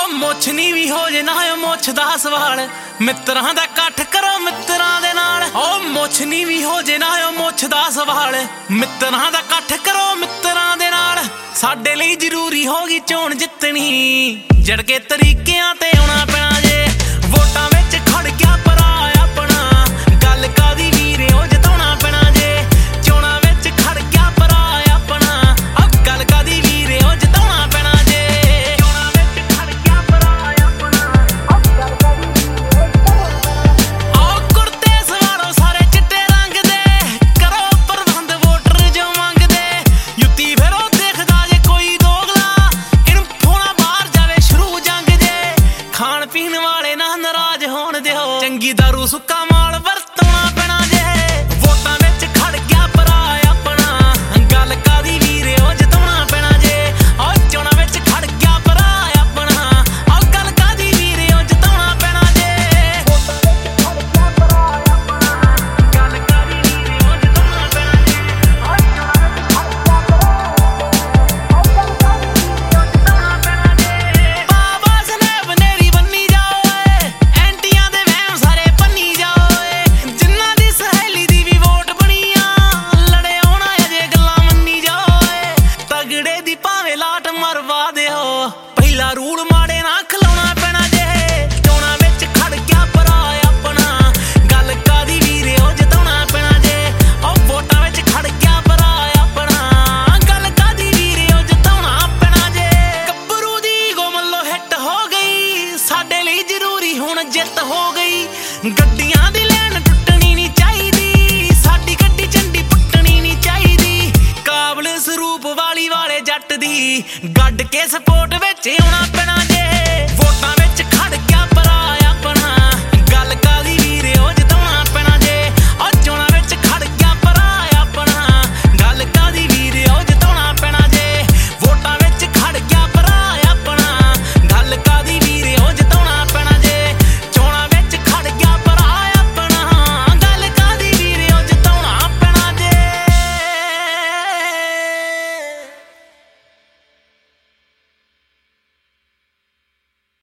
ਮੁੱਛ ਨੀ ਵੀ ਹੋ ਜੇ ਨਾ ਮੁੱਛ ਦਾ ਸਵਾਲ ਮਿੱਤਰਾਂ ਦਾ ਇਕੱਠ ਕਰੋ ਮਿੱਤਰਾਂ ਦੇ ਨਾਲ ਮੁੱਛ ਨੀ ਵੀ ਹੋ ਜੇ ਨਾ ਮੁੱਛ ਦਾ ਸਵਾਲ ਮਿੱਤਰਾਂ ਦਾ ਇਕੱਠ ਕਰੋ ਮਿੱਤਰਾਂ ਦੇ ਨਾਲ ਸਾਡੇ ਲਈ ਜ਼ਰੂਰੀ ਹੋ ਗਈ ਚੋਣ ਜਿੱਤਣੀ ਜੜ ਕੇ ਤਰੀਕਿਆਂ ਤੇ ਆਉਣਾ ਪੈਣਾ ਜੇ ਵੋਟਾਂ ਵਿੱਚ ਖੜ ਗਿਆ ਭਰਾ ਆਪਣਾ ਗੱਲ ਕਾਦੀ ਵੀਰੇ ਉਹ ਜਿਤਾਉਣਾ ਪੈਣਾ ਜੇ ਚੋਣਾਂ ਵਿੱਚ ਖੜ ਗਿਆ ਭਰਾ ਆਪਣਾ ਗੱਲ ਕਾਦੀ ਵੀਰੇ ਉਹ ਜਿਤਾਉਣਾ ਪੈਣਾ ਜੇ ਚੋਣਾਂ ਵਿੱਚ ਖੜ ਗਿਆ ਭਰਾ ਆਪਣਾ ਗੱਲ ਕਾਦੀ ਕੁੜਤੇ ਸਵਾਰੋ ਸਾਰੇ ਚਿੱਟੇ ਰੰਗ ਦੇ ਕਰੋ ਪ੍ਰਬੰਧ ਵੋਟਰ ਜੋ ਮੰਗਦੇ ਯੁੱਤੀ ਫੇਰੋ ਦੇਖਦਾ ਜੇ ਕੋਈ ਦੋਗਲਾ ਇਹਨੂੰ ਫੋਣਾ ਬਾਹਰ ਜਾਵੇ ਸ਼ੁਰੂ ਜੰਗ ਜੇ ਖਾਣ ਪੀਣ ਵਾਲੇ ਨਾ ਨਾਰਾਜ਼ ਹੋਣ ਦਿਓ ਚੰਗੀ ਦਾਰੂ ਸੁੱਕਾ ਮਾਲ ਵਰਤੋਣਾ ਪੈਣਾ ਜੇ ਵੋਟਾਂ ਵਿੱਚ ਖੜ ਗਿਆ ਭਰਾ ਆਪਣਾ ਗੱਲ ਕਾਦੀ ਵੀਰੇ ਉਹ ਜਿਤਾਉਣਾ ਪੈਣਾ ਜੇ ਚੋਣਾਂ ਵਿੱਚ ਖੜ ਗਿਆ ਭਰਾ ਆਪਣਾ ਗੱਲ ਕਾਦੀ ਵੀਰੇ ਉਹ ਜਿਤਾਉਣਾ ਪੈਣਾ ਜੇ ਵੋਟਾਂ ਵਿੱਚ ਖੜ ਗਿਆ ਭਰਾ ਆਪਣਾ ਗੱਲ ਕਾਦੀ ਵੀਰੇ ਉਹ ਜਿਤਾਉਣਾ ਪੈਣਾ ਜੇ ਚੋਣਾਂ ਵਿੱਚ ਖੜ ਗਿਆ ਭਰਾ ਗੱਲ ਕਾਦੀ ਵੀਰੇ ਉਹ ਜਿਤਾਉਣਾ ਪੈਣਾ ਜੇ ਬਾਬਾ ਸਨੇਬ ਨੇਰੀ ਬੰਨੀ ਜਾਓ ਐਂਟੀਆਂ ਦੇ ਵਹਿਮ ਸਾਰੇ ਪੰਨੀ ਜਾਓ ਜਿਨ੍ਹਾਂ ਦੀ ਸਹੇਲੀ ਦੀ ਵੀ ਵੋਟ ਬਣੀ ਆ ਲੜੇ ਆਉਣਾ ਅਜੇ ਗੱਲਾਂ ਮੰਨੀ ਜਾਓ ਤਗੜੇ ਦੀ ਭਾਵੇਂ ਲਾਟ ਮਰਵਾ ਦਿਓ ਪਹਿਲਾ ਰੂਲ ਮਾੜੇ ਨਾ ਖਲਾਉਣਾ ਪੈਣਾ ਜੇ ਚੋਣਾਂ ਵਿੱਚ ਖੜ ਗਿਆ ਭਰਾ ਆਪਣਾ ਗੱਲ ਕਾਦੀ ਵੀਰੇ ਉਹ ਜਿਤਾਉਣਾ ਪੈਣਾ ਜੇ ਵੋਟਾਂ ਵਿੱਚ ਖੜ ਗਿਆ ਭਰਾ ਆਪਣਾ ਗੱਲ ਕਾਦੀ ਵੀਰੇ ਉਹ ਜਿਤਾਉਣਾ ਪੈਣਾ ਜੇ ਗੱਭਰੂ ਦੀ ਗੋਮਲੋ ਹਿੱਟ ਹੋ ਗਈ ਸਾਡੇ ਲਈ ਜ਼ਰੂਰੀ ਹੁਣ ਜਿੱਤ ਹੋ ਗਈ ਗੱਡੀਆਂ ਦੀ ਲੈਣ ਟੁੱਟਣੀ ਨਹੀਂ ਚਾਹੀਦੀ ਸਾਡੀ ਗੱਡੀ ਝੰਡੀ ਪੁੱਟਣੀ ਨਹੀਂ ਚਾਹੀਦੀ ਕਾਬਲ ਸਰੂਪ ਵਾਲੀ ਵਾਲੇ ਜੱਟ ਦੀ ਗੱਡ ਕੇ ਸਪੋਰਟ ਵਿੱਚ ਆਉਣਾ ਪੈਣਾ